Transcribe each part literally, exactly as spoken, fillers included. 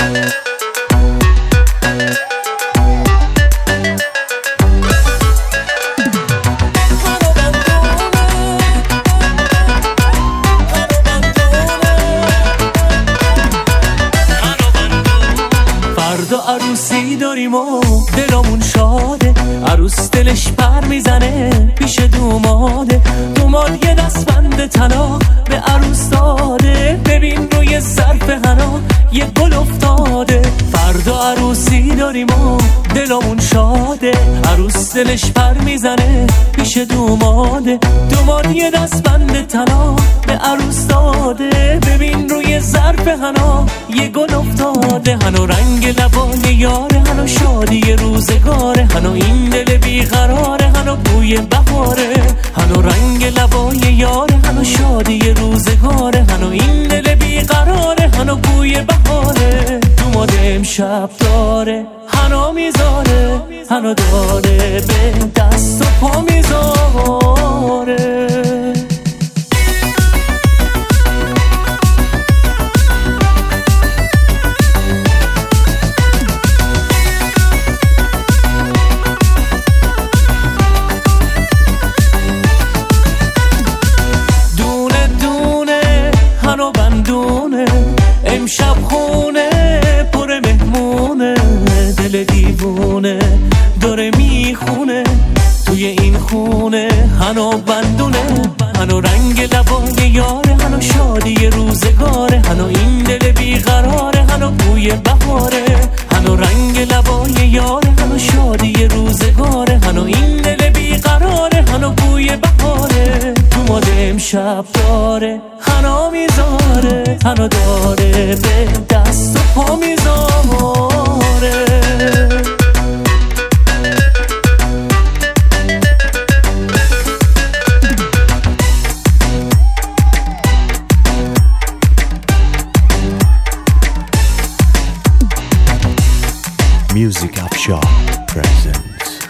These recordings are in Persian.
عروسی داریم و دلمون شاده، عروس دلش پر میزنه پیش دوماده. دوماد یه دستبند طلا به عروس داده، ببین روی ظرف حنا یه گل افتاده. فردا عروسی داریم و دلمون شاده، عروس دلش پر میزنه پیش دوماده. دوماد یه دستبند طلا به عروس داده، ببین روی ظرف حنا یه گل افتاده. حنا رنگ لبای یاره، حنا شادی روزگاره، حنا این دل بیقراره، حنا بوی بهاره. حنا رنگ لبای یاره، حنا شادی روزگاره، حنا این دل بیقراره، حنا بوی بهاره. دوماد امشب داره حنا میذاره، حنا داره به دست و پا میذاره. امشب خونه پر مهمونه، دل دیوونه داره میخونه توی این خونه. حنا بندونه، حنا رنگ لبای یاره، حنا شادی روزگاره، حنا این دل بیقراره، حنا بوی بهاره. حنا رنگ لبای یاره، حنا شادی روزگاره، حنا این دل بیقراره، حنا بوی بهاره. دوماد امشب داره حنا میذاره، حنا داره به دست و پا میذاره. Music Afshar presents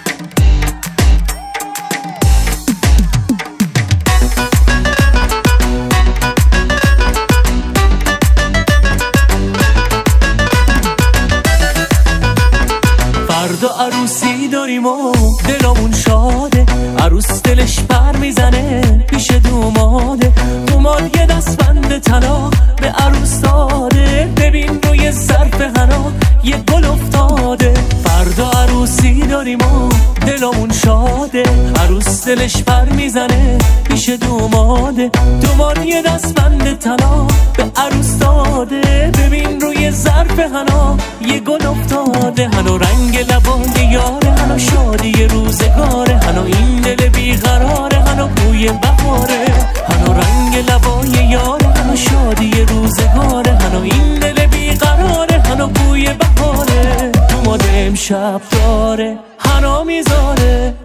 فردا عروسی داریم و دلمون شاده، عروس دلش پر میزنه پیش دوماده. دوماد یه دستبند طلا به عروس داده، ببین روی ظرف حنا یه گل افتاده. فردا عروسی داریم و دلمون شاده، عروس دلش پر میزنه پیش دوماده. دوماد یه دستبند طلا به عروس داده، ببین روی ظرف حنا یه گل افتاده. حنا رنگ لبای یاره، حنا شادی روزگاره، حنا این دل بیقراره، حنا بوی بهاره. حنا رنگ لبای یاره، حنا شادی روزگاره، حنا این دل بیقراره، حنا بوی بهاره. دوماد امشب داره حنا میذاره،